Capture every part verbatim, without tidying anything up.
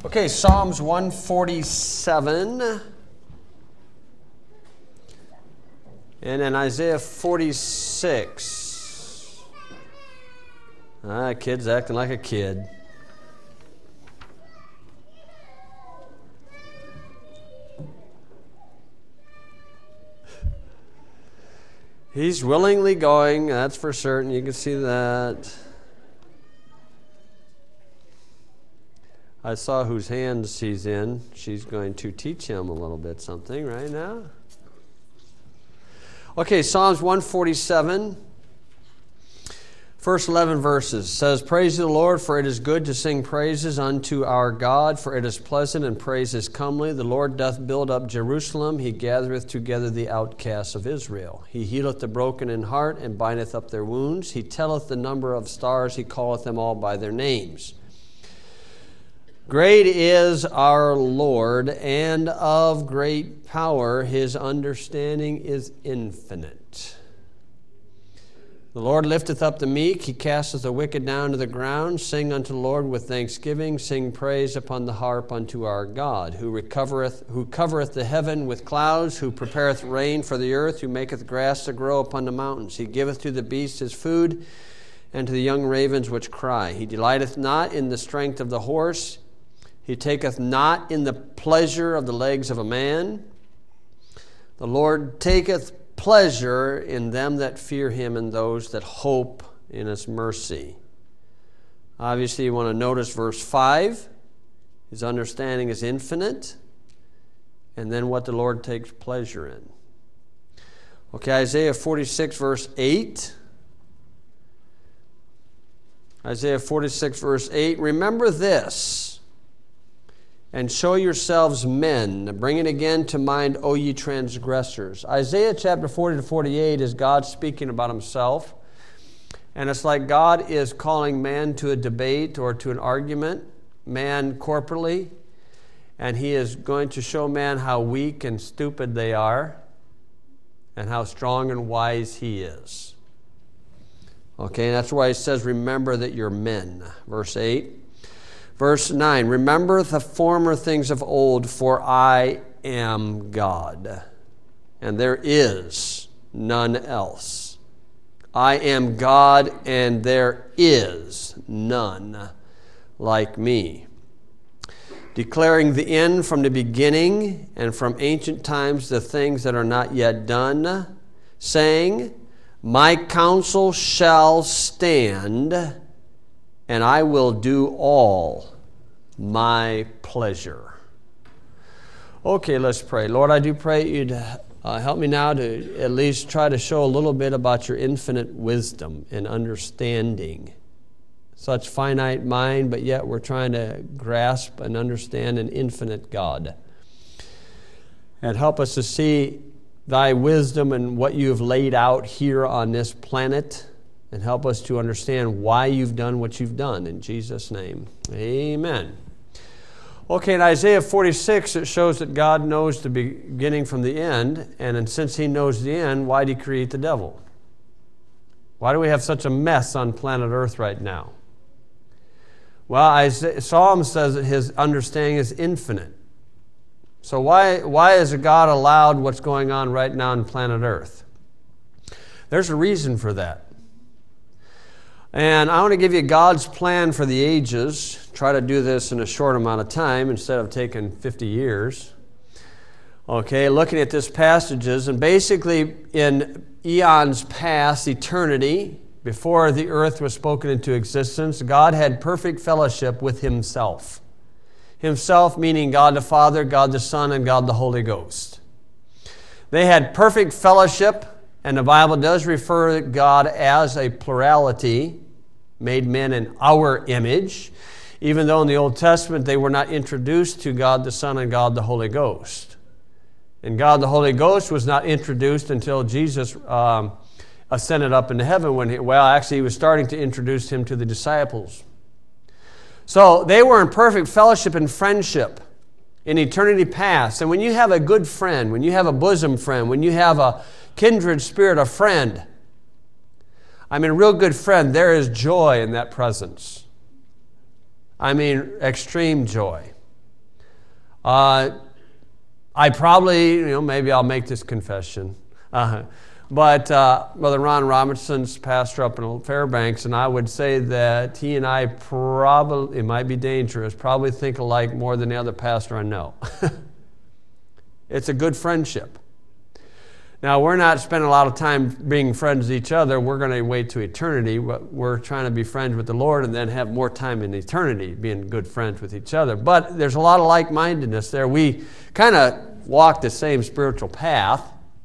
Okay, Psalms one forty-seven. And then Isaiah forty-six. Ah, kid's acting like a kid. He's willingly going, that's for certain. You can see that. I saw whose hands he's in. She's going to teach him a little bit something right now. Okay, Psalms one forty-seven. First eleven verses says, Praise the Lord, for it is good to sing praises unto our God, for it is pleasant and praise is comely. The Lord doth build up Jerusalem, he gathereth together the outcasts of Israel. He healeth the broken in heart, and bindeth up their wounds. He telleth the number of stars, he calleth them all by their names. Great is our Lord, and of great power. His understanding is infinite. The Lord lifteth up the meek. He casteth the wicked down to the ground. Sing unto the Lord with thanksgiving. Sing praise upon the harp unto our God, who recovereth, who covereth the heaven with clouds, who prepareth rain for the earth, who maketh grass to grow upon the mountains. He giveth to the beast his food, and to the young ravens which cry. He delighteth not in the strength of the horse. He taketh not in the pleasure of the legs of a man. The Lord taketh pleasure in them that fear him, and those that hope in his mercy. Obviously, you want to notice verse five. His understanding is infinite. And then what the Lord takes pleasure in. Okay, Isaiah forty-six, verse eight. Isaiah forty-six, verse eight. Remember this, and show yourselves men. Bring it again to mind, O ye transgressors. Isaiah chapter forty to forty-eight is God speaking about himself. And it's like God is calling man to a debate or to an argument, man corporately. And he is going to show man how weak and stupid they are and how strong and wise he is. Okay, and that's why he says, remember that you're men. Verse eight. Verse nine, remember the former things of old, for I am God, and there is none else. I am God, and there is none like me. Declaring the end from the beginning, and from ancient times the things that are not yet done, saying, my counsel shall stand, and I will do all my pleasure. Okay, let's pray. Lord, I do pray you'd uh, help me now to at least try to show a little bit about your infinite wisdom and understanding. Such finite mind, but yet we're trying to grasp and understand an infinite God. And help us to see thy wisdom and what you've laid out here on this planet, and help us to understand why you've done what you've done. In Jesus' name, amen. Okay, in Isaiah forty-six, it shows that God knows the beginning from the end. And since he knows the end, why did he create the devil? Why do we have such a mess on planet Earth right now? Well, Isaiah, Psalm says that his understanding is infinite. So why, why has God allowed what's going on right now on planet Earth? There's a reason for that. And I want to give you God's plan for the ages. Try to do this in a short amount of time instead of taking fifty years. Okay, looking at this passages, and basically in eons past, eternity, before the earth was spoken into existence, God had perfect fellowship with himself. Himself meaning God the Father, God the Son, and God the Holy Ghost. They had perfect fellowship. And the Bible does refer to God as a plurality, made men in our image, even though in the Old Testament they were not introduced to God the Son and God the Holy Ghost. And God the Holy Ghost was not introduced until Jesus um, ascended up into heaven. When he, well, actually he was starting to introduce him to the disciples. So they were in perfect fellowship and friendship in eternity past. And when you have a good friend, when you have a bosom friend, when you have a kindred spirit, a friend, I mean, a real good friend, there is joy in that presence. I mean, extreme joy. Uh, I probably, you know, maybe I'll make this confession. Uh, but uh, Brother Ron Robinson's pastor up in Fairbanks, and I would say that he and I probably, it might be dangerous, probably think alike more than the other pastor I know. It's a good friendship. Now, we're not spending a lot of time being friends with each other. We're going to wait to eternity. We're trying to be friends with the Lord and then have more time in eternity being good friends with each other. But there's a lot of like-mindedness there. We kind of walk the same spiritual path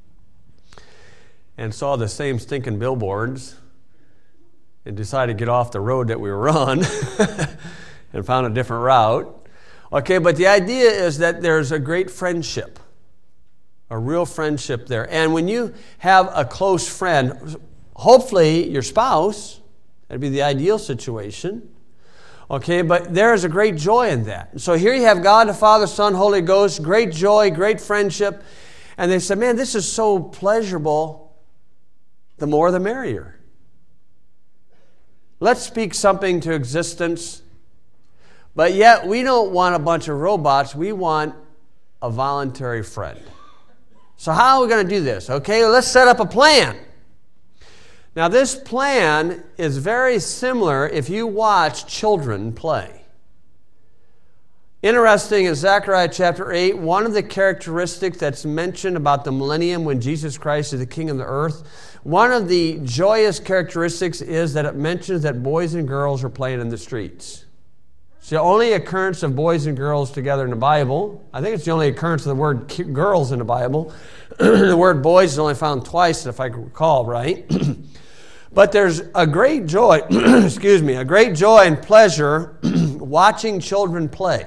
and saw the same stinking billboards and decided to get off the road that we were on and found a different route. Okay, but the idea is that there's a great friendship. A real friendship there. And when you have a close friend, hopefully your spouse, that'd be the ideal situation. Okay, but there is a great joy in that. So here you have God, the Father, Son, Holy Ghost, great joy, great friendship. And they said, man, this is so pleasurable. The more the merrier. Let's speak something to existence. But yet we don't want a bunch of robots. We want a voluntary friend. So how are we going to do this? Okay, let's set up a plan. Now this plan is very similar if you watch children play. Interesting in Zechariah chapter eight, one of the characteristics that's mentioned about the millennium when Jesus Christ is the King of the earth, one of the joyous characteristics is that it mentions that boys and girls are playing in the streets. It's the only occurrence of boys and girls together in the Bible. I think it's the only occurrence of the word girls in the Bible. The word boys is only found twice, if I can recall right. But there's a great joy, excuse me, a great joy and pleasure watching children play.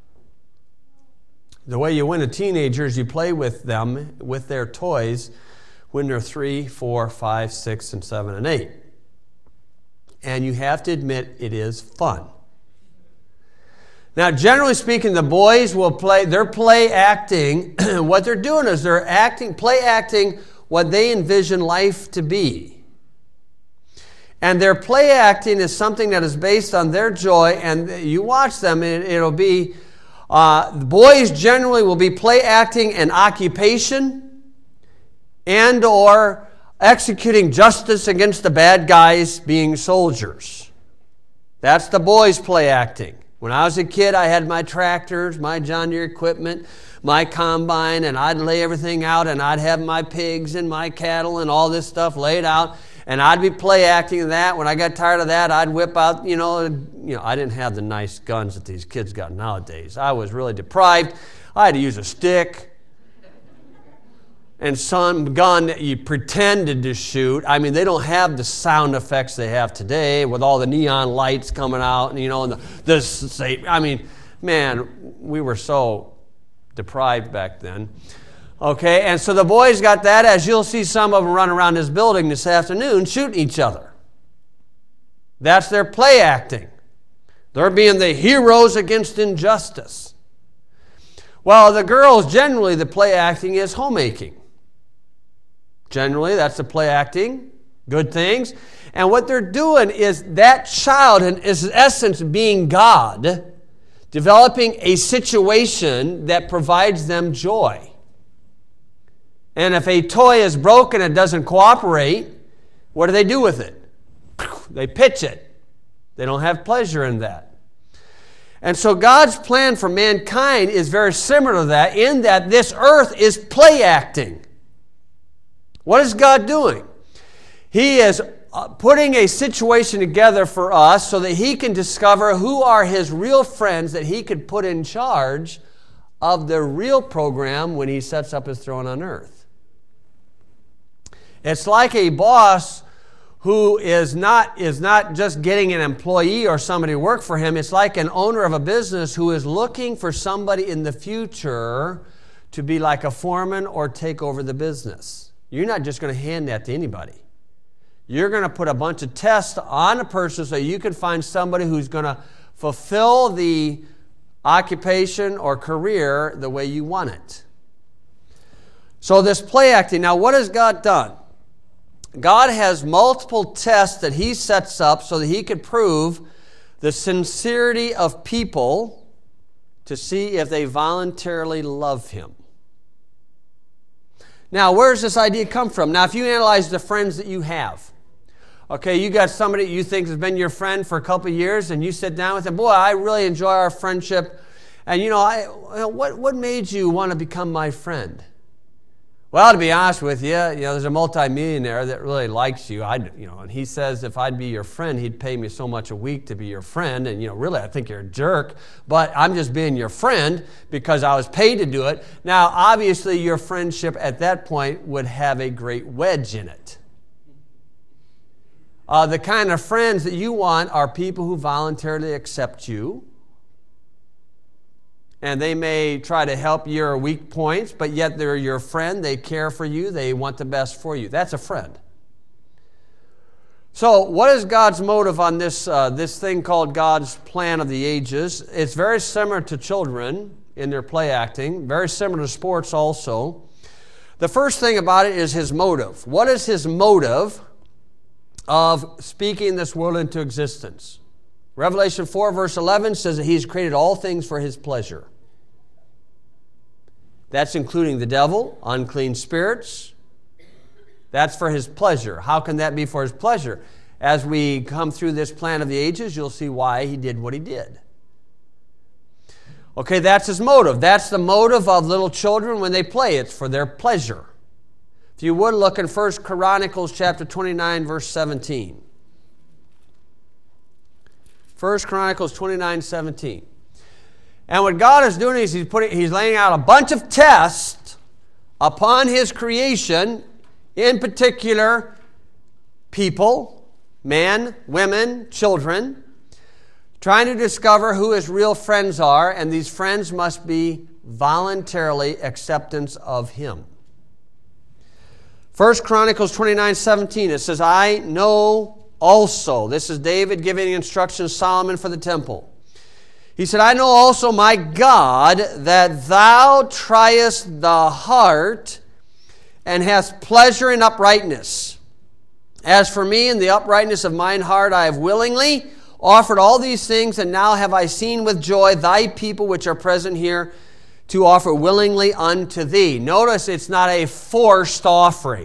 The way you win a teenager is you play with them, with their toys, when they're three, four, five, six, and seven, and eight. And you have to admit it is fun. Now, generally speaking, the boys will play, they're play acting. What they're doing is they're acting, play acting what they envision life to be. And their play acting is something that is based on their joy, and you watch them, and it'll be, uh, the boys generally will be play acting an occupation and or executing justice against the bad guys being soldiers. That's the boys' play acting. When I was a kid, I had my tractors, my John Deere equipment, my combine, and I'd lay everything out, and I'd have my pigs and my cattle and all this stuff laid out, and I'd be play acting that. When I got tired of that, I'd whip out, you know, you know, I didn't have the nice guns that these kids got nowadays. I was really deprived. I had to use a stick and some gun that you pretended to shoot. I mean, they don't have the sound effects they have today with all the neon lights coming out, and you know, and the this. I mean, man, we were so deprived back then. Okay, and so the boys got that, as you'll see some of them run around this building this afternoon shooting each other. That's their play acting. They're being the heroes against injustice. Well, the girls, generally the play acting is homemaking. Generally, that's the play acting, good things. And what they're doing is that child, in its essence, being God, developing a situation that provides them joy. And if a toy is broken and doesn't cooperate, what do they do with it? They pitch it. They don't have pleasure in that. And so God's plan for mankind is very similar to that, in that this earth is play acting. What is God doing? He is putting a situation together for us so that He can discover who are His real friends that He could put in charge of the real program when He sets up His throne on earth. It's like a boss who is not, is not just getting an employee or somebody to work for him. It's like an owner of a business who is looking for somebody in the future to be like a foreman or take over the business. You're not just going to hand that to anybody. You're going to put a bunch of tests on a person so you can find somebody who's going to fulfill the occupation or career the way you want it. So this play acting, now what has God done? God has multiple tests that He sets up so that He could prove the sincerity of people to see if they voluntarily love him. Now, where does this idea come from? Now, if you analyze the friends that you have, okay, you got somebody you think has been your friend for a couple of years, and you sit down with them, boy, I really enjoy our friendship, and you know, I, what, what made you want to become my friend? Well, to be honest with you, you know, there's a multimillionaire that really likes you. I, you know, and he says if I'd be your friend, he'd pay me so much a week to be your friend. And you know, really, I think you're a jerk. But I'm just being your friend because I was paid to do it. Now, obviously, your friendship at that point would have a great wedge in it. Uh, the kind of friends that you want are people who voluntarily accept you. And they may try to help your weak points, but yet they're your friend. They care for you. They want the best for you. That's a friend. So what is God's motive on this, uh, this thing called God's plan of the ages? It's very similar to children in their play acting, very similar to sports also. The first thing about it is his motive. What is his motive of speaking this world into existence? Revelation four verse eleven says that he's created all things for his pleasure. That's including the devil, unclean spirits. That's for his pleasure. How can that be for his pleasure? As we come through this plan of the ages, you'll see why he did what he did. Okay, that's his motive. That's the motive of little children when they play. It's for their pleasure. If you would, look in First Chronicles chapter twenty-nine, verse seventeen. First Chronicles twenty-nine, seventeen. And what God is doing is he's putting, he's laying out a bunch of tests upon his creation, in particular people, men, women, children, trying to discover who his real friends are, and these friends must be voluntarily acceptance of him. First Chronicles twenty-nine, seventeen, it says, I know also, this is David giving instructions to Solomon for the temple. He said, I know also, my God, that thou triest the heart and hast pleasure in uprightness. As for me, in the uprightness of mine heart, I have willingly offered all these things, and now have I seen with joy thy people which are present here to offer willingly unto thee. Notice it's not a forced offering.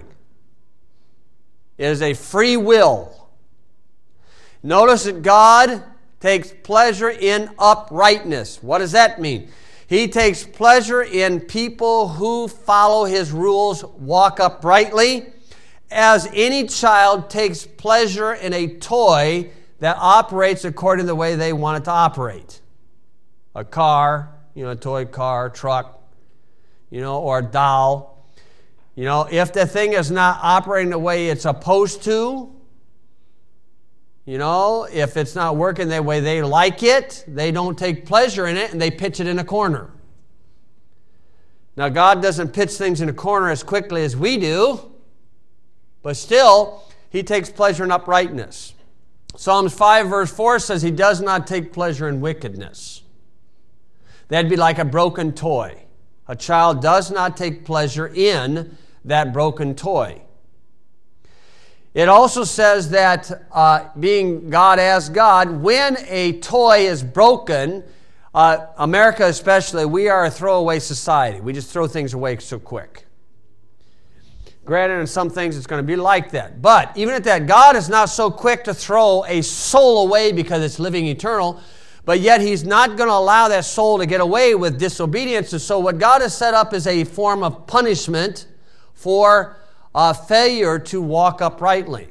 It is a free will. Notice that God takes pleasure in uprightness. What does that mean? He takes pleasure in people who follow his rules, walk uprightly, as any child takes pleasure in a toy that operates according to the way they want it to operate. A car, you know, a toy car, truck, you know, or a doll. You know, if the thing is not operating the way it's supposed to, you know, if it's not working the way they like it, they don't take pleasure in it and they pitch it in a corner. Now, God doesn't pitch things in a corner as quickly as we do, but still, he takes pleasure in uprightness. Psalms five verse four says he does not take pleasure in wickedness. That'd be like a broken toy. A child does not take pleasure in that broken toy. It also says that uh, being God as God, when a toy is broken, uh, America especially, we are a throwaway society. We just throw things away so quick. Granted, in some things it's going to be like that. But even at that, God is not so quick to throw a soul away because it's living eternal, but yet he's not going to allow that soul to get away with disobedience. And so what God has set up is a form of punishment for Uh, failure to walk uprightly.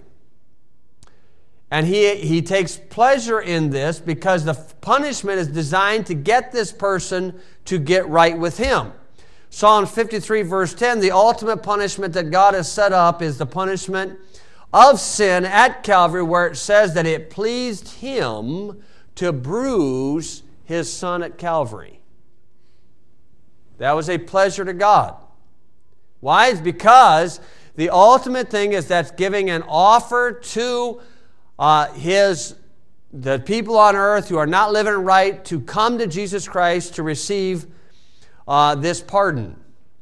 And he, he takes pleasure in this because the punishment is designed to get this person to get right with him. Psalm fifty-three verse ten, the ultimate punishment that God has set up is the punishment of sin at Calvary, where it says that it pleased him to bruise his son at Calvary. That was a pleasure to God. Why? It's because the ultimate thing is that's giving an offer to uh, his the people on earth who are not living right to come to Jesus Christ to receive uh, this pardon.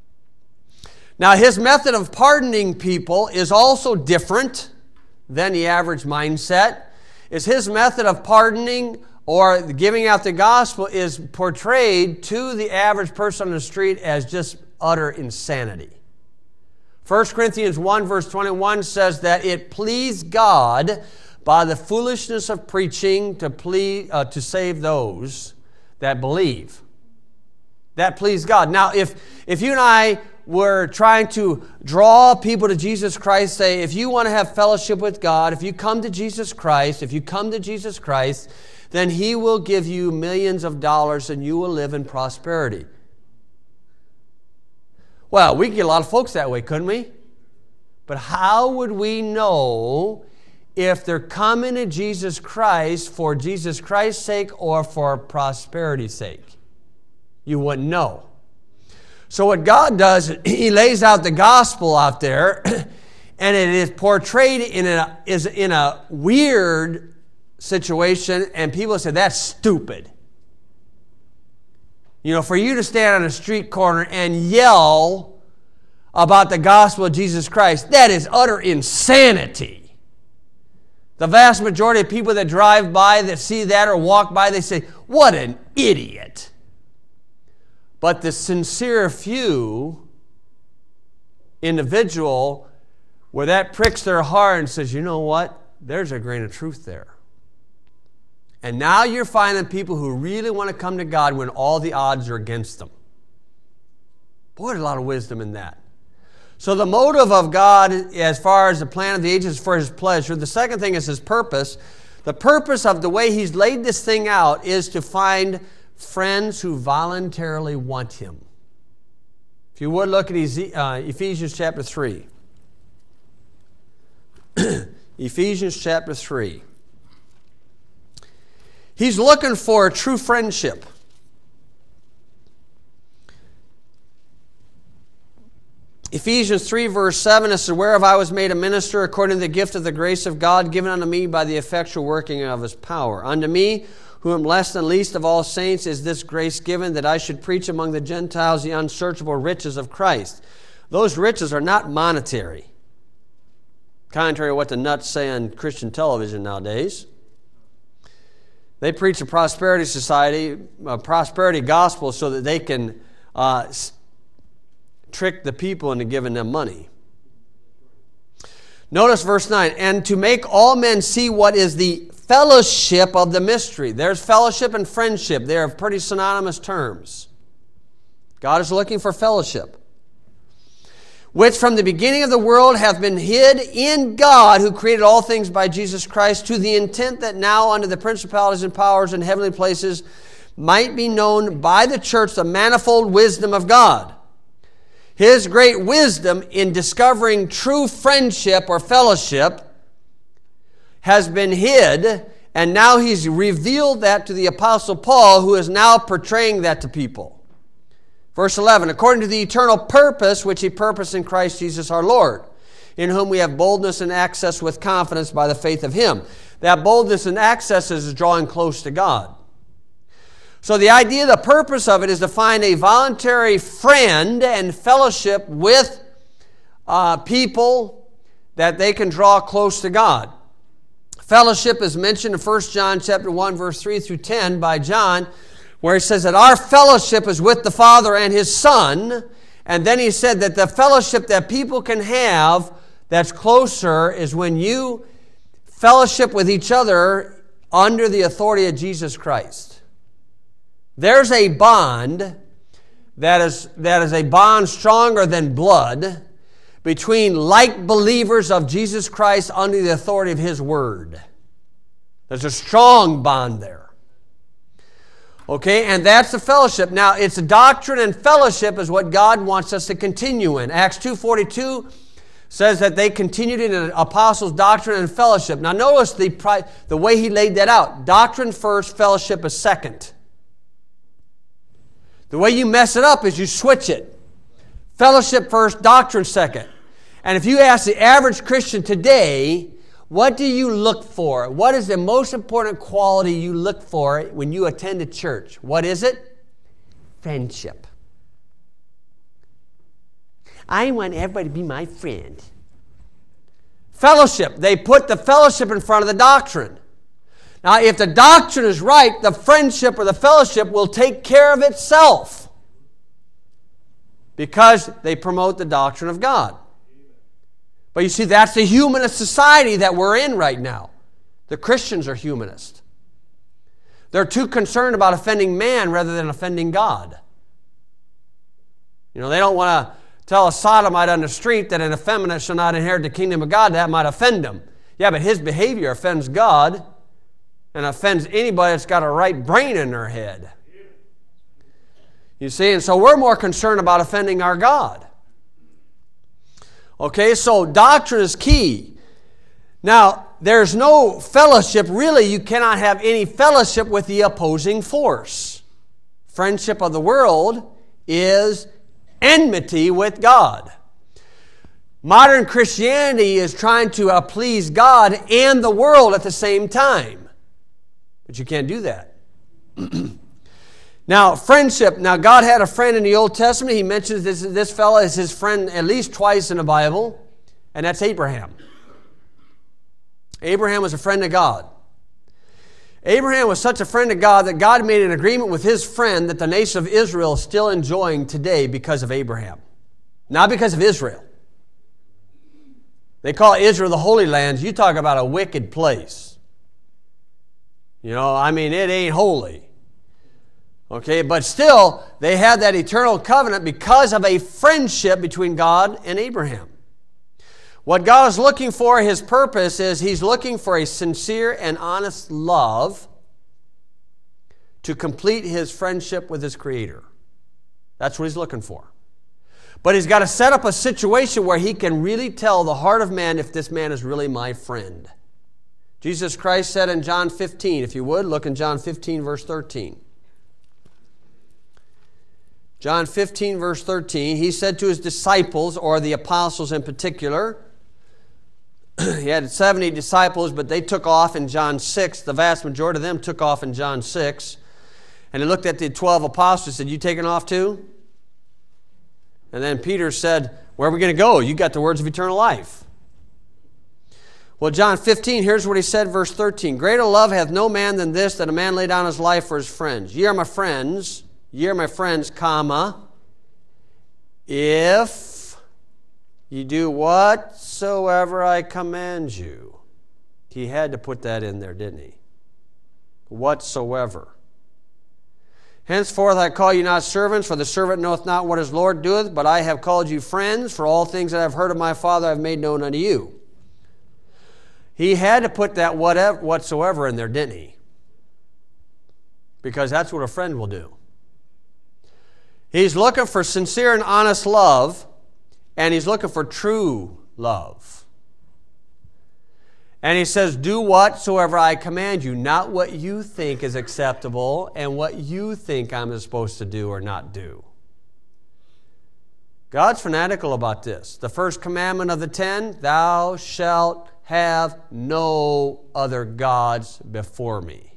Now, his method of pardoning people is also different than the average mindset. Is his method of pardoning or giving out the gospel is portrayed to the average person on the street as just utter insanity. First Corinthians one verse twenty-one says that it pleased God by the foolishness of preaching to please, uh, to save those that believe. That pleased God. Now, if, if you and I were trying to draw people to Jesus Christ, say, if you want to have fellowship with God, if you come to Jesus Christ, if you come to Jesus Christ, then He will give you millions of dollars and you will live in prosperity. Well, we could get a lot of folks that way, couldn't we? But how would we know if they're coming to Jesus Christ for Jesus Christ's sake or for prosperity's sake? You wouldn't know. So what God does, He lays out the gospel out there, and it is portrayed in a, is in a weird situation, and people say, that's stupid. You know, for you to stand on a street corner and yell about the gospel of Jesus Christ, that is utter insanity. The vast majority of people that drive by, that see that or walk by, they say, what an idiot. But the sincere few individual where that pricks their heart and says, you know what? There's a grain of truth there. And now you're finding people who really want to come to God when all the odds are against them. Boy, there's a lot of wisdom in that. So the motive of God as far as the plan of the ages is for His pleasure. The second thing is His purpose. The purpose of the way He's laid this thing out is to find friends who voluntarily want Him. If you would look at Ephesians chapter three. Ephesians chapter three. He's looking for a true friendship. Ephesians three verse seven, it says, whereof I was made a minister according to the gift of the grace of God given unto me by the effectual working of His power. Unto me, who am less than least of all saints, is this grace given, that I should preach among the Gentiles the unsearchable riches of Christ. Those riches are not monetary, contrary to what the nuts say on Christian television nowadays. They preach a prosperity society, a prosperity gospel, so that they can uh, trick the people into giving them money. Notice verse nine, and to make all men see what is the fellowship of the mystery. There's fellowship and friendship. They are pretty synonymous terms. God is looking for fellowship. Which from the beginning of the world hath been hid in God, who created all things by Jesus Christ, to the intent that now under the principalities and powers in heavenly places might be known by the church the manifold wisdom of God. His great wisdom in discovering true friendship or fellowship has been hid, and now He's revealed that to the Apostle Paul, who is now portraying that to people. Verse eleven, according to the eternal purpose which He purposed in Christ Jesus our Lord, in whom we have boldness and access with confidence by the faith of Him. That boldness and access is drawing close to God. So the idea, the purpose of it is to find a voluntary friend and fellowship with uh, people that they can draw close to God. Fellowship is mentioned in First John chapter one, verse three through ten by John, where he says that our fellowship is with the Father and His Son. And then he said that the fellowship that people can have that's closer is when you fellowship with each other under the authority of Jesus Christ. There's a bond that is, that is a bond stronger than blood between like believers of Jesus Christ under the authority of His Word. There's a strong bond there. Okay, and that's the fellowship. Now, it's doctrine and fellowship is what God wants us to continue in. Acts two forty-two says that they continued in the apostles' doctrine and fellowship. Now, notice the, the way he laid that out. Doctrine first, fellowship is second. The way you mess it up is you switch it. Fellowship first, doctrine second. And if you ask the average Christian today, what do you look for? What is the most important quality you look for when you attend a church? What is it? Friendship. I want everybody to be my friend. Fellowship. They put the fellowship in front of the doctrine. Now, if the doctrine is right, the friendship or the fellowship will take care of itself because they promote the doctrine of God. But you see, that's the humanist society that we're in right now. The Christians are humanist. They're too concerned about offending man rather than offending God. You know, they don't want to tell a sodomite on the street that an effeminate shall not inherit the kingdom of God. That might offend him. Yeah, but his behavior offends God and offends anybody that's got a right brain in their head. You see, and so we're more concerned about offending our God. Okay, so doctrine is key. Now, there's no fellowship. Really, you cannot have any fellowship with the opposing force. Friendship of the world is enmity with God. Modern Christianity is trying to uh, please God and the world at the same time. But you can't do that. Now, friendship. Now, God had a friend in the Old Testament. He mentions this, this fellow as his friend at least twice in the Bible, and that's Abraham. Abraham was a friend of God. Abraham was such a friend of God that God made an agreement with his friend that the nation of Israel is still enjoying today because of Abraham. Not because of Israel. They call Israel the Holy Lands. You talk about a wicked place. You know, I mean, it ain't holy. Okay, but still, they had that eternal covenant because of a friendship between God and Abraham. What God is looking for, His purpose is He's looking for a sincere and honest love to complete His friendship with His Creator. That's what He's looking for. But He's got to set up a situation where He can really tell the heart of man if this man is really my friend. Jesus Christ said in John fifteen, if you would, look in John fifteen, verse thirteen. John fifteen, verse thirteen, He said to His disciples, or the apostles in particular, He had seventy disciples, but they took off in John six. The vast majority of them took off in John six. And He looked at the twelve apostles and said, you taking off too? And then Peter said, where are we going to go? You got the words of eternal life. Well, John fifteen, here's what He said, verse thirteen. Greater love hath no man than this, that a man lay down his life for his friends. Ye are my friends, ye are my friends, comma, if ye do whatsoever I command you. He had to put that in there, didn't he? Whatsoever. Henceforth I call you not servants, for the servant knoweth not what his Lord doeth, but I have called you friends, for all things that I have heard of my Father I have made known unto you. He had to put that whatever, whatsoever in there, didn't he? Because that's what a friend will do. He's looking for sincere and honest love, and He's looking for true love. And He says, do whatsoever I command you, not what you think is acceptable and what you think I'm supposed to do or not do. God's fanatical about this. The first commandment of the ten, thou shalt have no other gods before me.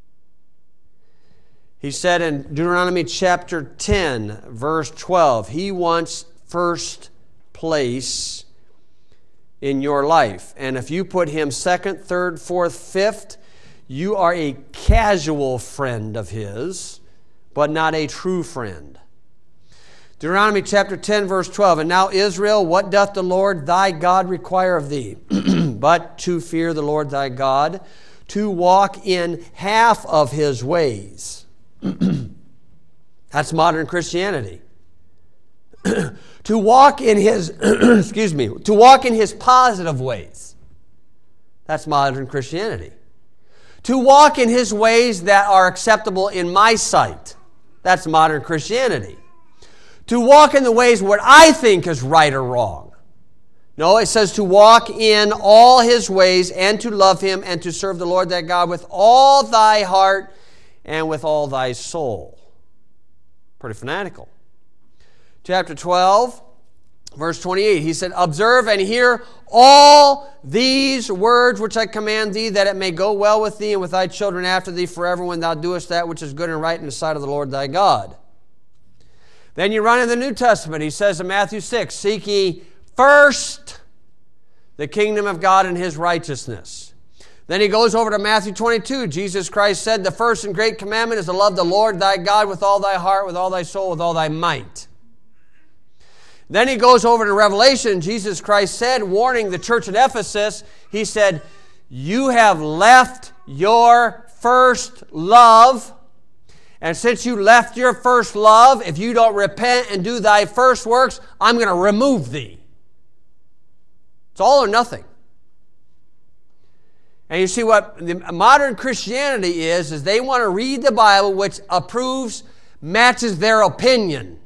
He said in Deuteronomy chapter ten, verse twelve, He wants first place in your life. And if you put Him second, third, fourth, fifth, you are a casual friend of His, but not a true friend. Deuteronomy chapter ten, verse twelve, and now Israel, what doth the Lord thy God require of thee? But to fear the Lord thy God, to walk in half of His ways. That's modern Christianity. To walk in His, excuse me, to walk in His positive ways. That's modern Christianity. To walk in His ways that are acceptable in my sight. That's modern Christianity. To walk in the ways what I think is right or wrong. No, it says to walk in all His ways and to love Him and to serve the Lord thy God with all thy heart and with all thy soul. Pretty fanatical. Chapter twelve, verse twenty-eight, He said, observe and hear all these words which I command thee, that it may go well with thee and with thy children after thee forever, when thou doest that which is good and right in the sight of the Lord thy God. Then you run in the New Testament. He says in Matthew six, seek ye first the kingdom of God and His righteousness. Then he goes over to Matthew twenty-two. Jesus Christ said, the first and great commandment is to love the Lord thy God with all thy heart, with all thy soul, with all thy might. Then he goes over to Revelation. Jesus Christ said, warning the church at Ephesus, he said, you have left your first love. And since you left your first love, if you don't repent and do thy first works, I'm going to remove thee. It's all or nothing. And you see what the modern Christianity is, is they want to read the Bible which approves, matches their opinion.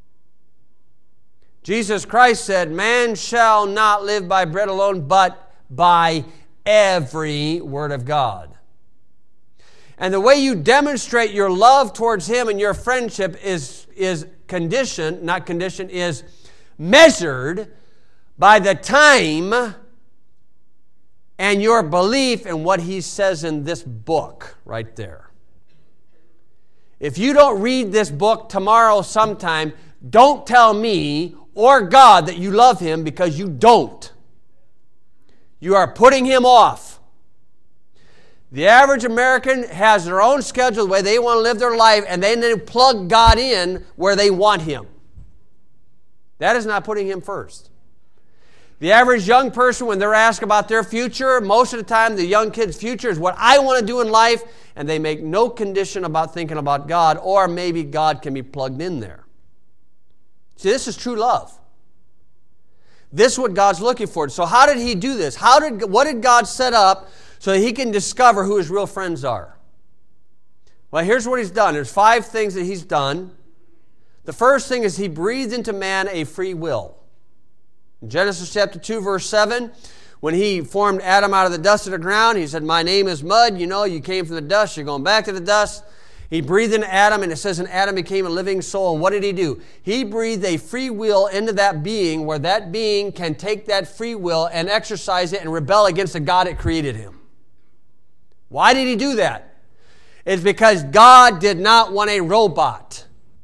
Jesus Christ said, man shall not live by bread alone, but by every word of God. And the way you demonstrate your love towards Him and your friendship is, is conditioned, not conditioned, is measured by the time and your belief in what He says in this book right there. If you don't read this book tomorrow sometime, don't tell me or God that you love Him, because you don't. You are putting Him off. The average American has their own schedule, the way they want to live their life, and they then plug God in where they want Him. That is not putting Him first. The average young person, when they're asked about their future, most of the time the young kid's future is what I want to do in life, and they make no condition about thinking about God, or maybe God can be plugged in there. See, this is true love. This is what God's looking for. So how did He do this? How did, what did God set up so that He can discover who His real friends are? Well, here's what He's done. There's five things that He's done. The first thing is He breathed into man a free will. In Genesis chapter two, verse seven, when He formed Adam out of the dust of the ground, He said, my name is mud. You know, you came from the dust. You're going back to the dust. He breathed into Adam, and it says, and Adam became a living soul. And what did He do? He breathed a free will into that being, where that being can take that free will and exercise it and rebel against the God that created him. Why did He do that? It's because God did not want a robot.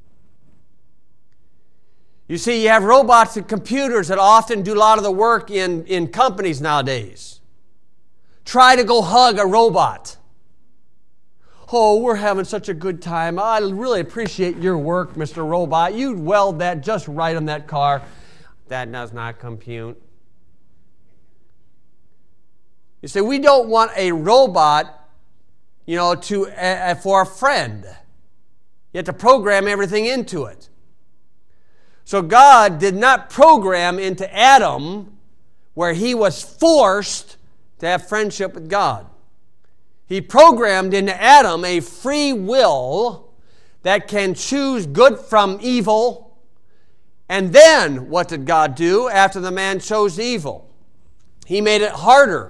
You see, you have robots and computers that often do a lot of the work in, in companies nowadays. Try to go hug a robot. Oh, we're having such a good time. I really appreciate your work, Mister Robot. You weld that just right on that car. That does not compute. You see, we don't want a robot, you know, to uh, for a friend. You have to program everything into it. So God did not program into Adam where he was forced to have friendship with God. He programmed into Adam a free will that can choose good from evil. And then, what did God do after the man chose evil? He made it harder.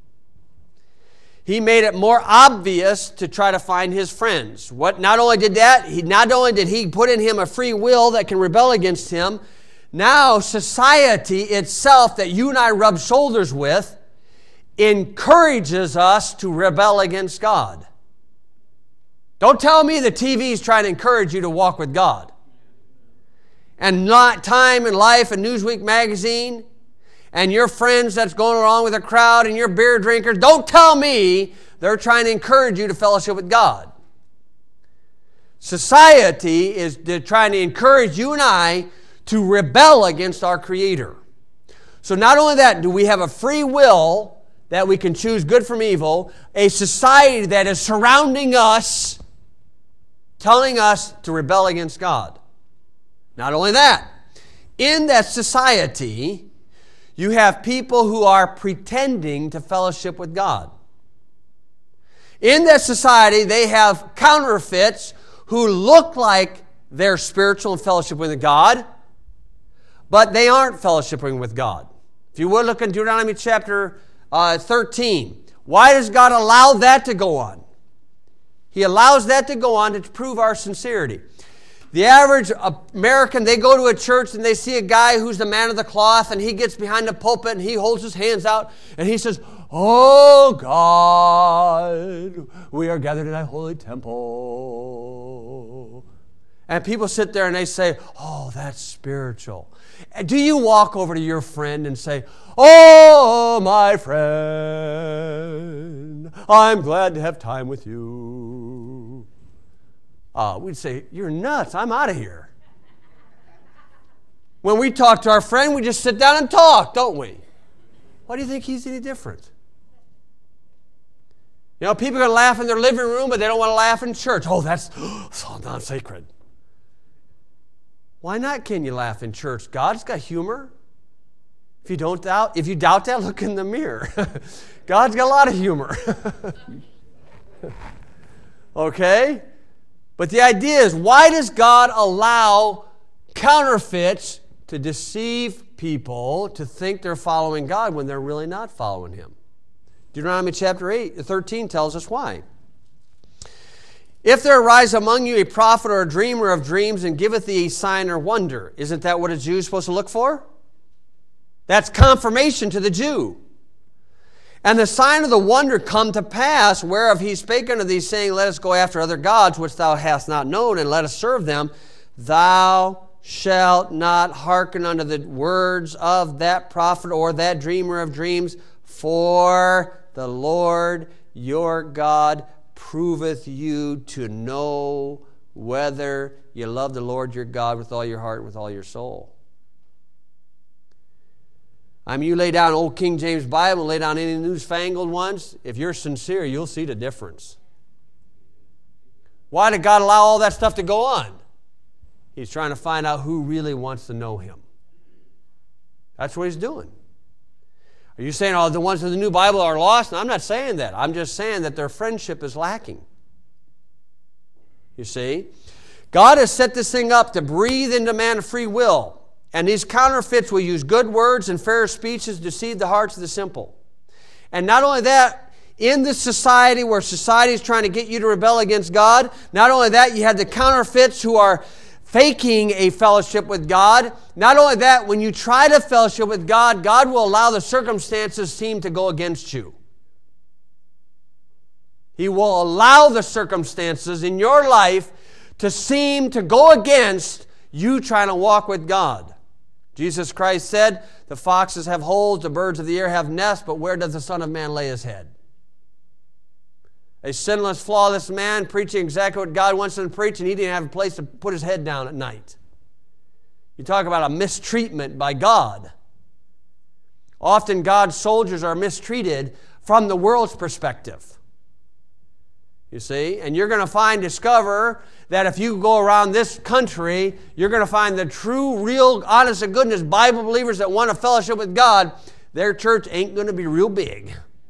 He made it more obvious to try to find his friends. What not only did that, he not only did he put in him a free will that can rebel against him, now society itself that you and I rub shoulders with encourages us to rebel against God. Don't tell me the T V is trying to encourage you to walk with God. And not Time and Life and Newsweek magazine and your friends that's going along with the crowd and your beer drinkers, don't tell me they're trying to encourage you to fellowship with God. Society is trying to encourage you and I to rebel against our Creator. So not only that, do we have a free will that we can choose good from evil, a society that is surrounding us, telling us to rebel against God. Not only that, in that society, you have people who are pretending to fellowship with God. In that society, they have counterfeits who look like they're spiritual and fellowship with God, but they aren't fellowshipping with God. If you would look in Deuteronomy chapter uh, thirteen, why does God allow that to go on? He allows that to go on to prove our sincerity. The average American, they go to a church and they see a guy who's the man of the cloth, and he gets behind the pulpit and he holds his hands out and he says, "Oh God, we are gathered in thy holy temple." And people sit there and they say, "Oh, that's spiritual." Do you walk over to your friend and say, "Oh, my friend, fun. I'm glad to have time with you. Uh, we'd say, you're nuts. I'm out of here. When we talk to our friend, we just sit down and talk, don't we? Why do you think he's any different? You know, people are going to laugh in their living room, but they don't want to laugh in church. Oh, that's so non-sacred. Why not can you laugh in church? God's got humor. If you don't doubt, if you doubt that, look in the mirror. God's got a lot of humor. Okay? But the idea is, why does God allow counterfeits to deceive people to think they're following God when they're really not following Him? Deuteronomy chapter eight, thirteen tells us why. If there arise among you a prophet or a dreamer of dreams and giveth thee a sign or wonder, isn't that what a Jew is supposed to look for? That's confirmation to the Jew. And the sign of the wonder come to pass, whereof he spake unto thee, saying, let us go after other gods, which thou hast not known, and let us serve them. Thou shalt not hearken unto the words of that prophet or that dreamer of dreams, for the Lord your God proveth you to know whether you love the Lord your God with all your heart and with all your soul. I mean, you lay down old King James Bible, lay down any newfangled ones. If you're sincere, you'll see the difference. Why did God allow all that stuff to go on? He's trying to find out who really wants to know Him. That's what He's doing. Are you saying, oh, the ones in the new Bible are lost? No, I'm not saying that. I'm just saying that their friendship is lacking. You see? God has set this thing up to breathe into man free will. And these counterfeits will use good words and fair speeches to deceive the hearts of the simple. And not only that, in this society where society is trying to get you to rebel against God, not only that, you have the counterfeits who are faking a fellowship with God. Not only that, when you try to fellowship with God, God will allow the circumstances seem to go against you. He will allow the circumstances in your life to seem to go against you trying to walk with God. Jesus Christ said, the foxes have holes, the birds of the air have nests, but where does the Son of Man lay His head? A sinless, flawless man preaching exactly what God wants him to preach, and he didn't have a place to put his head down at night. You talk about a mistreatment by God. Often God's soldiers are mistreated from the world's perspective. You see? And you're going to find, discover that if you go around this country, you're going to find the true, real, honest to goodness Bible believers that want a fellowship with God, their church ain't going to be real big.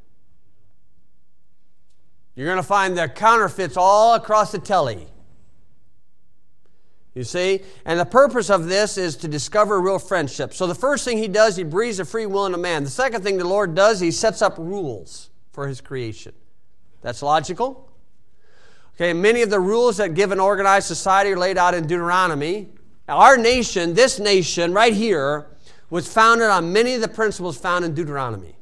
You're going to find the counterfeits all across the telly. You see? And the purpose of this is to discover real friendship. So the first thing He does, He breathes a free will into man. The second thing the Lord does, He sets up rules for His creation. That's logical. Okay, many of the rules that give an organized society are laid out in Deuteronomy. Now, our nation, this nation right here, was founded on many of the principles found in Deuteronomy.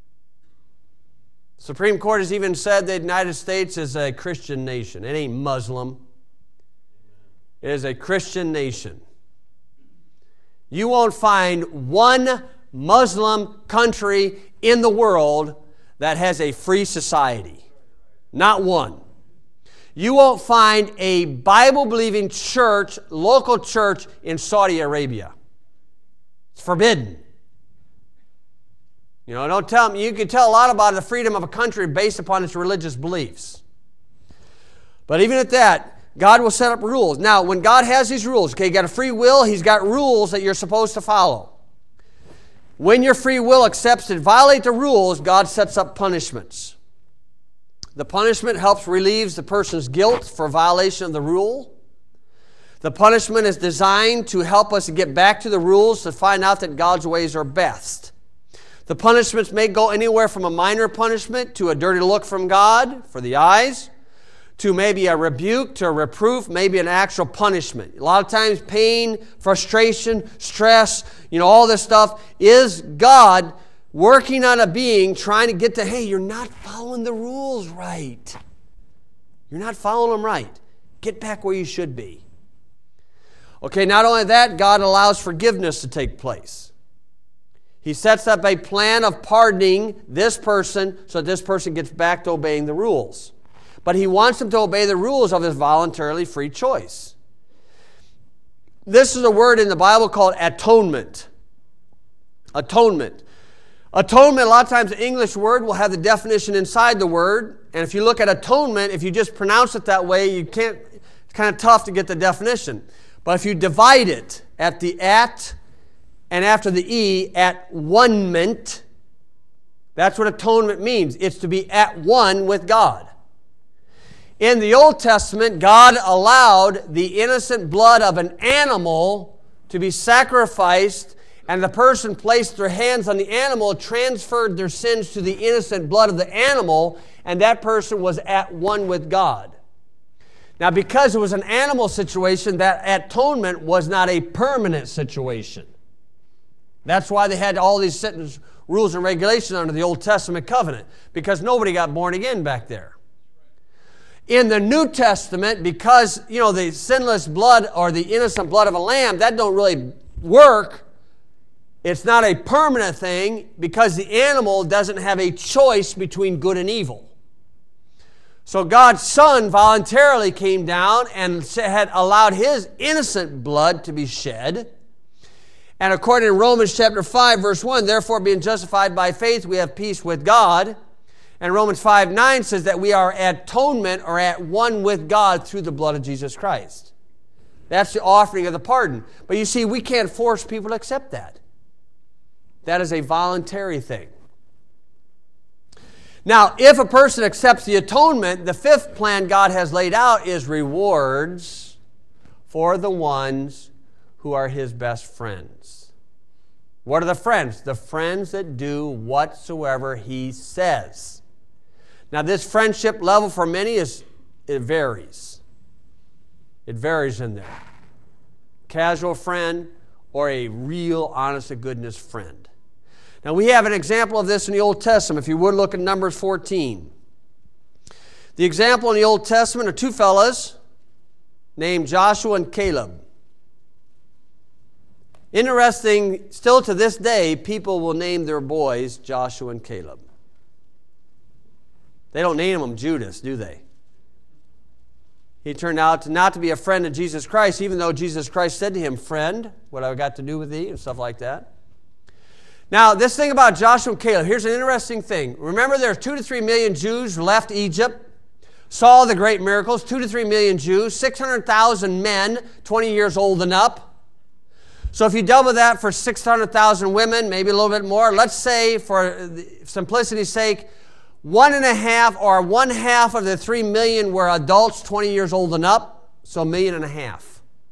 The Supreme Court has even said the United States is a Christian nation. It ain't Muslim. It is a Christian nation. You won't find one Muslim country in the world that has a free society. Not one. You won't find a Bible-believing church, local church in Saudi Arabia. It's forbidden. You know, don't tell me. You can tell a lot about the freedom of a country based upon its religious beliefs. But even at that, God will set up rules. Now, when God has these rules, okay, you got a free will, He's got rules that you're supposed to follow. When your free will accepts to violate the rules, God sets up punishments. The punishment helps relieves the person's guilt for violation of the rule. The punishment is designed to help us to get back to the rules to find out that God's ways are best. The punishments may go anywhere from a minor punishment to a dirty look from God for the eyes, to maybe a rebuke, to a reproof, maybe an actual punishment. A lot of times pain, frustration, stress, you know, all this stuff is God working on a being trying to get to, hey, you're not following the rules right. You're not following them right. Get back where you should be. Okay, not only that, God allows forgiveness to take place. He sets up a plan of pardoning this person so that this person gets back to obeying the rules. But he wants them to obey the rules of his voluntarily free choice. This is a word in the Bible called atonement. Atonement. Atonement, a lot of times the English word will have the definition inside the word. And if you look at atonement, if you just pronounce it that way, you can't, it's kind of tough to get the definition. But if you divide it at the at and after the E, at one-ment, that's what atonement means. It's to be at one with God. In the Old Testament, God allowed the innocent blood of an animal to be sacrificed, and the person placed their hands on the animal, transferred their sins to the innocent blood of the animal, and that person was at one with God. Now, because it was an animal situation, that atonement was not a permanent situation. That's why they had all these sentence rules and regulations under the Old Testament covenant, because nobody got born again back there. In the New Testament, because, you know, the sinless blood or the innocent blood of a lamb, that don't really work. It's not a permanent thing because the animal doesn't have a choice between good and evil. So God's Son voluntarily came down and had allowed His innocent blood to be shed. And according to Romans chapter five, verse one, therefore being justified by faith, we have peace with God. And Romans five nine says that we are at atonement or at one with God through the blood of Jesus Christ. That's the offering of the pardon. But you see, we can't force people to accept that. That is a voluntary thing. Now, if a person accepts the atonement, the fifth plan God has laid out is rewards for the ones who are His best friends. What are the friends? The friends that do whatsoever He says. Now, this friendship level for many is, it varies. It varies in there. Casual friend or a real, honest-to-goodness friend. Now, we have an example of this in the Old Testament. If you would look at Numbers fourteen. The example in the Old Testament are two fellas named Joshua and Caleb. Interesting, still to this day, people will name their boys Joshua and Caleb. They don't name them Judas, do they? He turned out to not to be a friend of Jesus Christ, even though Jesus Christ said to him, "Friend, what have I got to do with thee?" and stuff like that. Now, this thing about Joshua and Caleb, here's an interesting thing. Remember, there's two to three million Jews left Egypt, saw the great miracles, two to three million Jews, six hundred thousand men, twenty years old and up. So if you double that for six hundred thousand women, maybe a little bit more, let's say, for simplicity's sake, one and a half or one half of the three million were adults twenty years old and up, so a million and a half.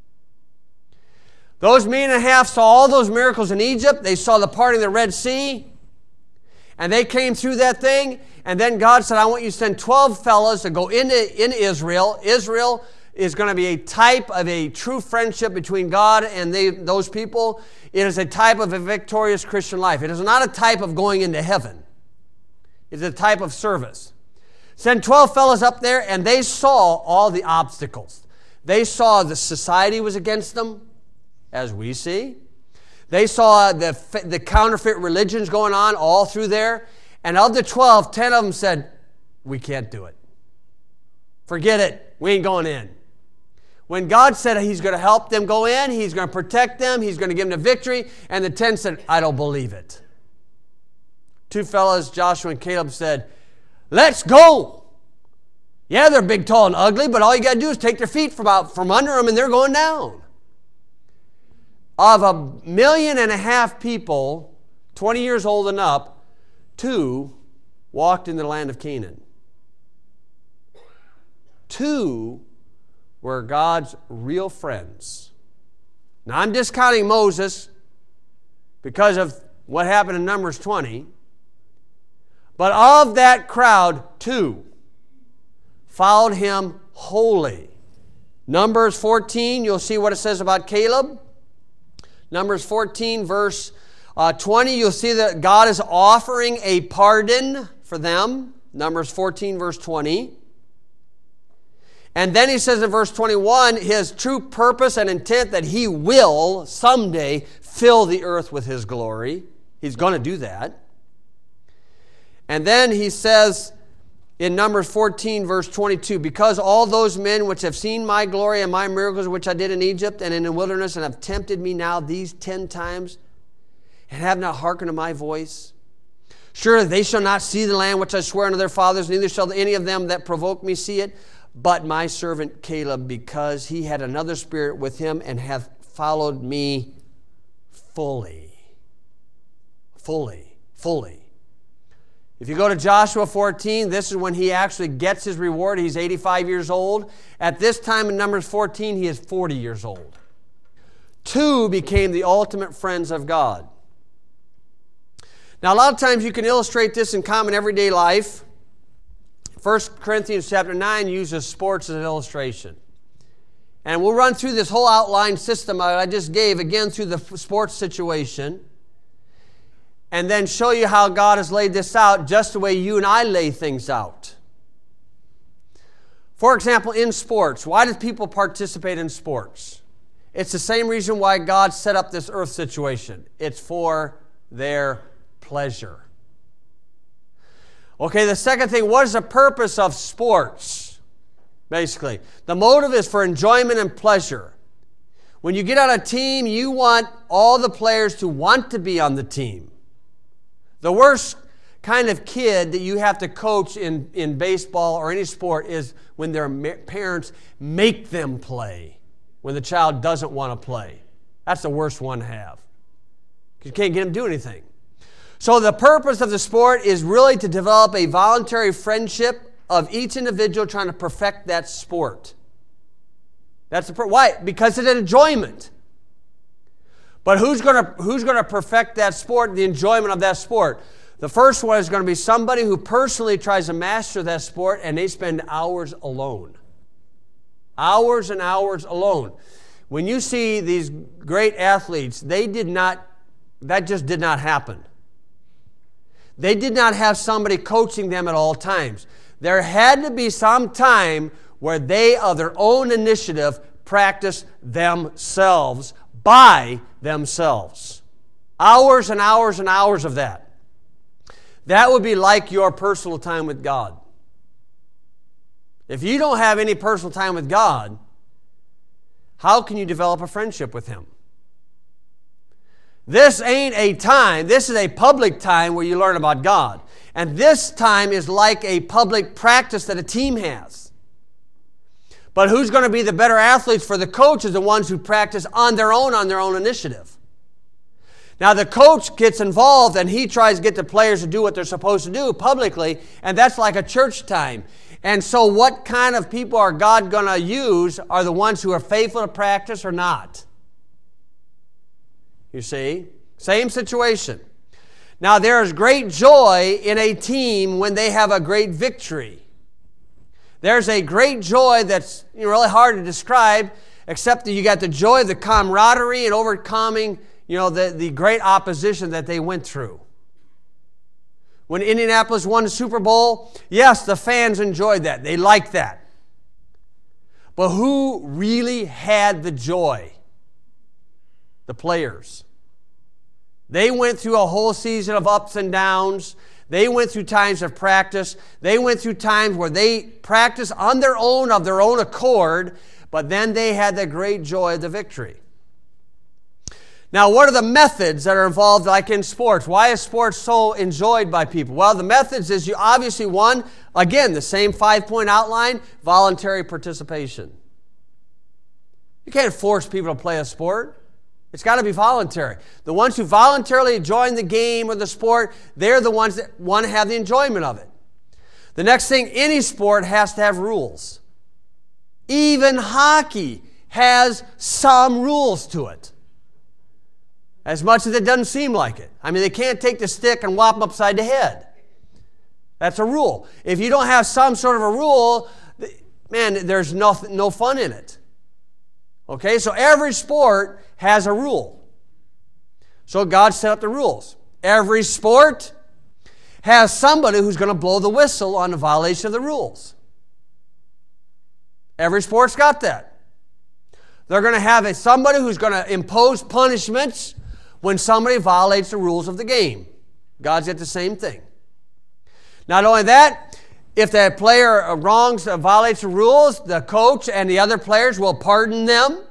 Those million and a half saw all those miracles in Egypt. They saw the parting of the Red Sea, and they came through that thing, and then God said, I want you to send twelve fellows to go into, into Israel. Israel is going to be a type of a true friendship between God and they, those people. It is a type of a victorious Christian life. It is not a type of going into heaven. It's a type of service. Send twelve fellows up there, and they saw all the obstacles. They saw the society was against them, as we see. They saw the, the counterfeit religions going on all through there. And of the twelve, ten of them said, we can't do it. Forget it. We ain't going in. When God said He's going to help them go in, He's going to protect them, He's going to give them the victory, and the ten said, I don't believe it. Two fellows, Joshua and Caleb, said, let's go. Yeah, they're big, tall, and ugly, but all you got to do is take their feet from, out, from under them, and they're going down. Of a million and a half people, twenty years old and up, two walked in the land of Canaan. Two were God's real friends. Now, I'm discounting Moses because of what happened in Numbers twenty. But of that crowd, two followed him wholly. Numbers fourteen, you'll see what it says about Caleb. Numbers fourteen, verse uh, twenty, you'll see that God is offering a pardon for them. Numbers fourteen, verse twenty. And then he says in verse twenty-one, his true purpose and intent that He will someday fill the earth with His glory. He's going to do that. And then he says in Numbers fourteen, verse twenty-two, because all those men which have seen my glory and my miracles which I did in Egypt and in the wilderness and have tempted me now these ten times and have not hearkened to my voice, sure, they shall not see the land which I swear unto their fathers, neither shall any of them that provoke me see it, but my servant Caleb, because he had another spirit with him and hath followed me fully. Fully. Fully. If you go to Joshua fourteen, this is when he actually gets his reward. He's eighty-five years old. At this time in Numbers fourteen, he is forty years old. Two became the ultimate friends of God. Now, a lot of times you can illustrate this in common everyday life. First Corinthians chapter nine uses sports as an illustration. And we'll run through this whole outline system I just gave, again, through the sports situation, and then show you how God has laid this out just the way you and I lay things out. For example, in sports, why do people participate in sports? It's the same reason why God set up this earth situation. It's for their pleasure. Okay, the second thing, what is the purpose of sports? Basically, the motive is for enjoyment and pleasure. When you get on a team, you want all the players to want to be on the team. The worst kind of kid that you have to coach in, in baseball or any sport is when their parents make them play, when the child doesn't want to play. That's the worst one to have. Because you can't get them to do anything. So the purpose of the sport is really to develop a voluntary friendship of each individual trying to perfect that sport. That's the why? Because it's an enjoyment. But who's going to who's going to perfect that sport, the enjoyment of that sport? The first one is going to be somebody who personally tries to master that sport, and they spend hours alone. Hours and hours alone. When you see these great athletes, they did not, that just did not happen. They did not have somebody coaching them at all times. There had to be some time where they, of their own initiative, practice themselves by themselves. Hours and hours and hours of that. That would be like your personal time with God. If you don't have any personal time with God, how can you develop a friendship with Him? This ain't a time, this is a public time where you learn about God. And this time is like a public practice that a team has. But who's going to be the better athletes for the coach is the ones who practice on their own, on their own initiative. Now the coach gets involved and he tries to get the players to do what they're supposed to do publicly, and that's like a church time. And so what kind of people are God going to use are the ones who are faithful to practice or not. You see? Same situation. Now there is great joy in a team when they have a great victory. There's a great joy that's really hard to describe, except that you got the joy of the camaraderie and overcoming, you know, the, the great opposition that they went through. When Indianapolis won the Super Bowl, yes, the fans enjoyed that. They liked that. But who really had the joy? The players. They went through a whole season of ups and downs. They went through times of practice. They went through times where they practiced on their own, of their own accord, but then they had the great joy of the victory. Now, what are the methods that are involved like in sports? Why is sports so enjoyed by people? Well, the methods is you obviously, one, again, the same five-point outline, voluntary participation. You can't force people to play a sport. It's got to be voluntary. The ones who voluntarily join the game or the sport, they're the ones that want to have the enjoyment of it. The next thing, any sport has to have rules. Even hockey has some rules to it. As much as it doesn't seem like it. I mean, they can't take the stick and whop them upside the head. That's a rule. If you don't have some sort of a rule, man, there's no, no fun in it. Okay, so every sport has a rule. So God set up the rules. Every sport has somebody who's going to blow the whistle on the violation of the rules. Every sport's got that. They're going to have a, somebody who's going to impose punishments when somebody violates the rules of the game. God's got the same thing. Not only that, if the player wrongs, violates the rules, the coach and the other players will pardon them.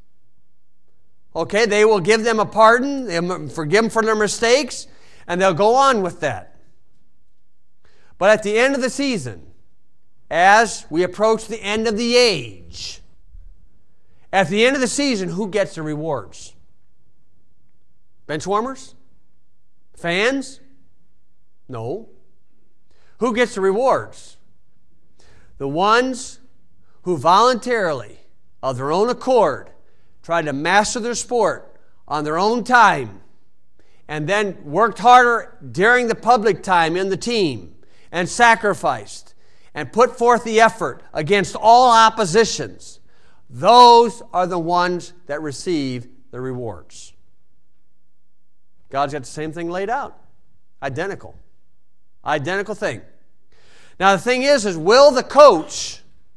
Okay, they will give them a pardon, they'll forgive them for their mistakes, and they'll go on with that. But at the end of the season, as we approach the end of the age, at the end of the season, who gets the rewards? Bench warmers? Fans? No. Who gets the rewards? The ones who voluntarily, of their own accord, tried to master their sport on their own time and then worked harder during the public time in the team and sacrificed and put forth the effort against all oppositions. Those are the ones that receive the rewards. God's got the same thing laid out. Identical. Identical thing. Now the thing is, is will the coach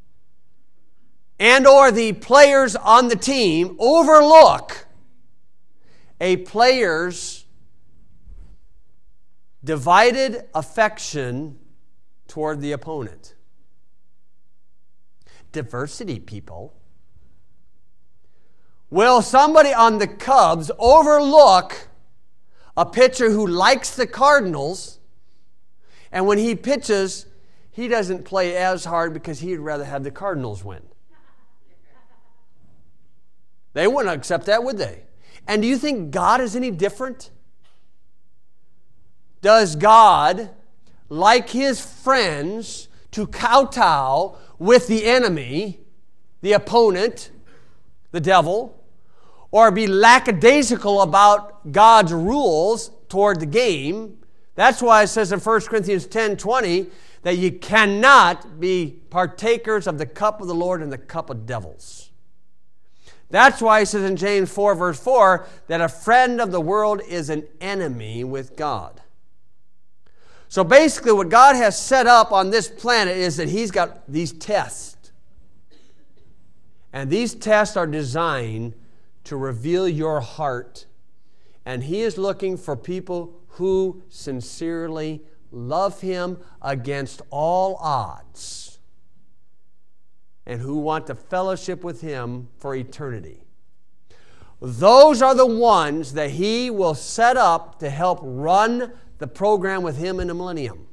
and or the players on the team overlook a player's divided affection toward the opponent? Diversity, people. Will somebody on the Cubs overlook a pitcher who likes the Cardinals, and when he pitches, he doesn't play as hard because he'd rather have the Cardinals win? They wouldn't accept that, would they? And do you think God is any different? Does God, like his friends, to kowtow with the enemy, the opponent, the devil, or be lackadaisical about God's rules toward the game? That's why it says in First Corinthians ten twenty that you cannot be partakers of the cup of the Lord and the cup of devils. That's why he says in James four verse four that a friend of the world is an enemy with God. So basically what God has set up on this planet is that he's got these tests. And these tests are designed to reveal your heart. And he is looking for people who sincerely love him against all odds and who want to fellowship with him for eternity. Those are the ones that he will set up to help run the program with him in the millennium.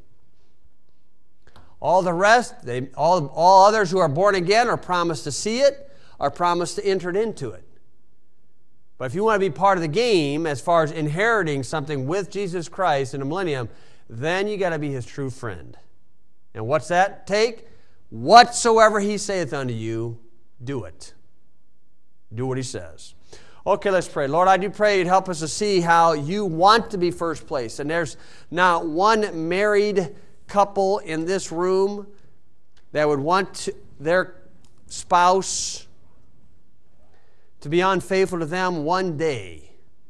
All the rest, they, all, all others who are born again are promised to see it, are promised to enter into it. But if you want to be part of the game as far as inheriting something with Jesus Christ in the millennium, then you got to be his true friend. And what's that take? Whatsoever he saith unto you, do it. Do what he says. Okay, let's pray. Lord, I do pray you'd help us to see how you want to be first place. And there's not one married couple in this room that would want to, their spouse to be unfaithful to them one day.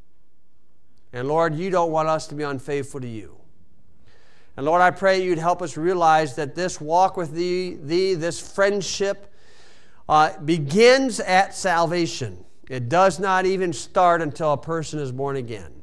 And Lord, you don't want us to be unfaithful to you. And Lord, I pray you'd help us realize that this walk with thee, thee this friendship, uh, begins at salvation. It does not even start until a person is born again.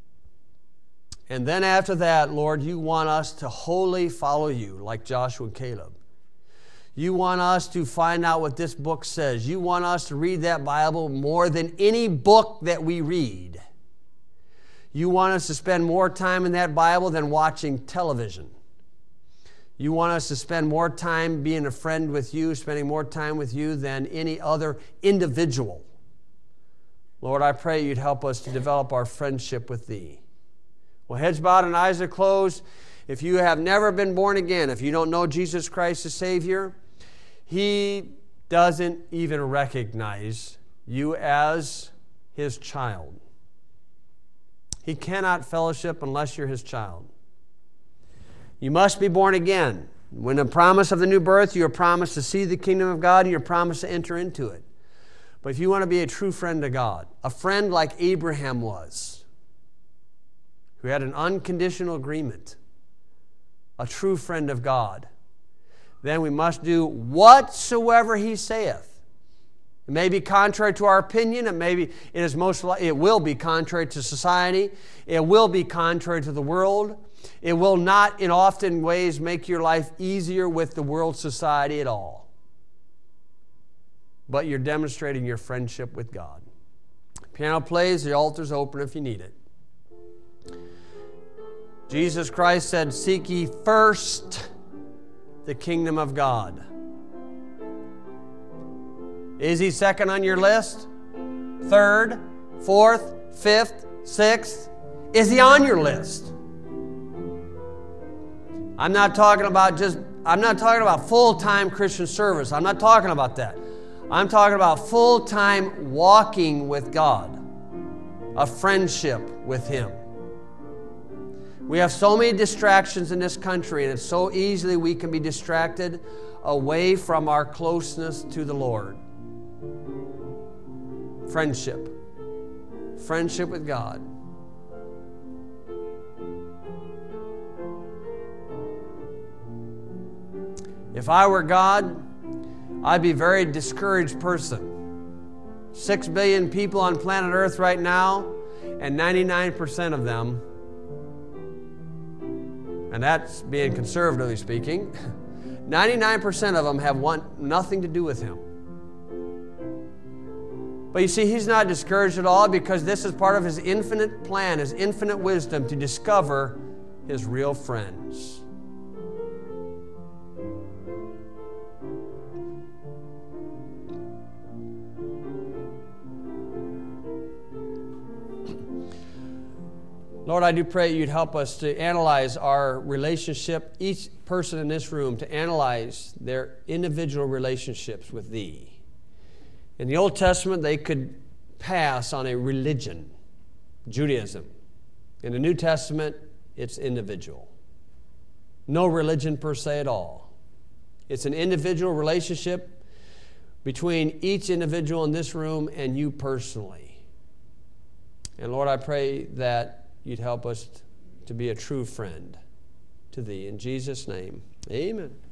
And then after that, Lord, you want us to wholly follow you like Joshua and Caleb. You want us to find out what this book says. You want us to read that Bible more than any book that we read. You want us to spend more time in that Bible than watching television. You want us to spend more time being a friend with you, spending more time with you than any other individual. Lord, I pray you'd help us to develop our friendship with thee. Well, heads bowed and eyes are closed. If you have never been born again, if you don't know Jesus Christ as Savior, he doesn't even recognize you as his child. He cannot fellowship unless you're his child. You must be born again. When the promise of the new birth, you are promised to see the kingdom of God, and you're promised to enter into it. But if you want to be a true friend of God, a friend like Abraham was, who had an unconditional agreement, a true friend of God, then we must do whatsoever he saith. It may be contrary to our opinion. It may be, it is most li- it will be contrary to society. It will be contrary to the world. It will not, in often ways, make your life easier with the world society at all. But you're demonstrating your friendship with God. Piano plays, the altar's open if you need it. Jesus Christ said, "Seek ye first the kingdom of God." Is He second on your list? Third? Fourth? Fifth? Sixth? Is He on your list? I'm not talking about just, I'm not talking about full-time Christian service. I'm not talking about that. I'm talking about full-time walking with God, a friendship with Him. We have so many distractions in this country, and it's so easily we can be distracted away from our closeness to the Lord. Friendship. Friendship with God. If I were God, I'd be a very discouraged person. Six billion people on planet Earth right now, and ninety-nine percent of them, and that's being conservatively speaking, ninety-nine percent of them have want nothing to do with Him. But you see, He's not discouraged at all, because this is part of His infinite plan, His infinite wisdom to discover His real friends. Lord, I do pray You'd help us to analyze our relationship, each person in this room, to analyze their individual relationships with Thee. In the Old Testament, they could pass on a religion, Judaism. In the New Testament, it's individual. No religion per se at all. It's an individual relationship between each individual in this room and You personally. And Lord, I pray that You'd help us to be a true friend to Thee. In Jesus' name, amen.